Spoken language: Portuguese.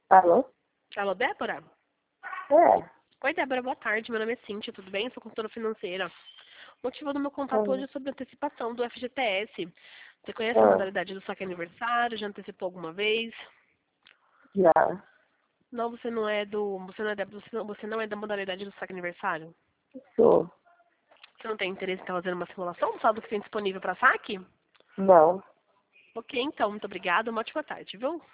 Alô? Alô, Débora? É. Oi, Débora, boa tarde. Meu nome é Cíntia, tudo bem? Sou consultora financeira. O motivo do meu contato hoje é sobre antecipação do FGTS. Você conhece a Ah, modalidade do saque aniversário? Já antecipou alguma vez? já. Não, você não é do. Você não é da modalidade do saque aniversário? Sou. Você não tem interesse em estar fazendo uma simulação do saldo que tem disponível para saque? Não. Ok, então, muito obrigada. Uma ótima tarde, viu?